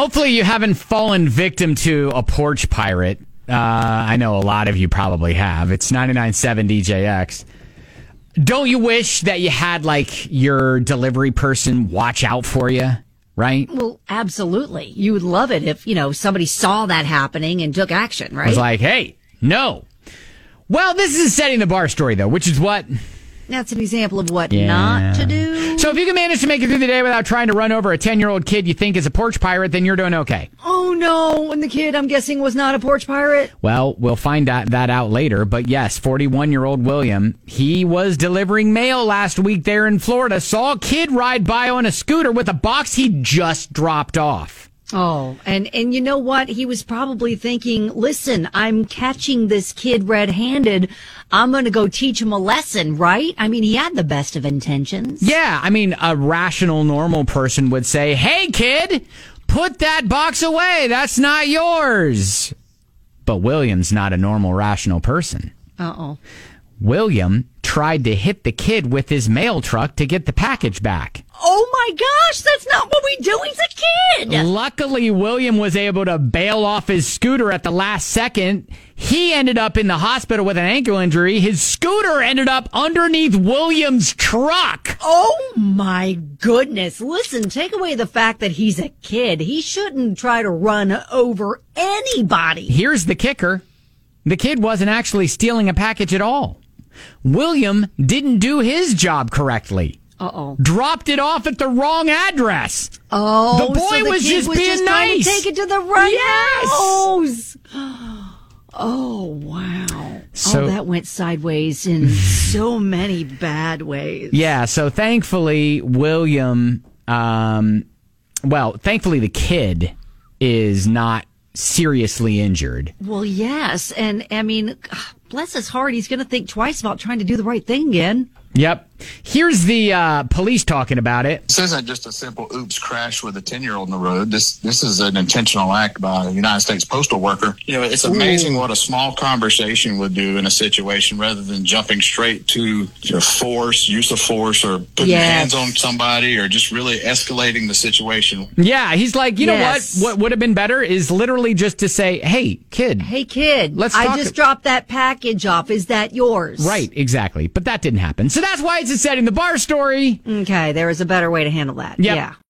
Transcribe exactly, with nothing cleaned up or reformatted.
hopefully you haven't fallen victim to a porch pirate. Uh, I know a lot of you probably have. It's ninety-nine point seven D J X. Don't you wish that you had, like, your delivery person watch out for you, right? Well, absolutely. You would love it if, you know, somebody saw that happening and took action, right? It was like, hey, no. Well, this is a setting the bar story, though, which is what... That's an example of what Yeah. not to do. So if you can manage to make it through the day without trying to run over a ten-year-old kid you think is a porch pirate, then you're doing okay. Oh, no. And the kid, I'm guessing, was not a porch pirate? Well, we'll find that, that out later. But yes, forty-one-year-old William, he was delivering mail last week there in Florida, saw a kid ride by on a scooter with a box he just dropped off. Oh, and, and you know what? He was probably thinking, listen, I'm catching this kid red-handed. I'm going to go teach him a lesson, right? I mean, he had the best of intentions. Yeah, I mean, a rational, normal person would say, hey, kid, put that box away. That's not yours. But William's not a normal, rational person. Uh-oh. William tried to hit the kid with his mail truck to get the package back. Oh, my gosh, that's not what we do. He's a kid. Luckily, William was able to bail off his scooter at the last second. He ended up in the hospital with an ankle injury. His scooter ended up underneath William's truck. Oh, my goodness. Listen, take away the fact that he's a kid. He shouldn't try to run over anybody. Here's the kicker. The kid wasn't actually stealing a package at all. William didn't do his job correctly. Uh-oh. Dropped it off at the wrong address. Oh, the boy so the was kid just was being just nice. trying to take it to the right Yes. house. Oh, wow. So- oh, that went sideways in so many bad ways. Yeah, so thankfully, William, um, well, thankfully the kid is not seriously injured. Well, yes. And, I mean, bless his heart, he's going to think twice about trying to do the right thing again. Yep. Here's the uh, police talking about it. This isn't just a simple oops crash with a ten-year-old on the road. This this is an intentional act by a United States postal worker. You know, it's amazing Ooh. what a small conversation would do in a situation rather than jumping straight to you know, force, use of force, or putting yes. hands on somebody, or just really escalating the situation. Yeah, he's like, you yes. know what? What would have been better is literally just to say, hey, kid. Hey, kid. Let's I talk. just dropped that package off. Is that yours? Right, exactly. But that didn't happen. So that's why it's a setting the bar story. Okay, there is a better way to handle that. Yep. Yeah.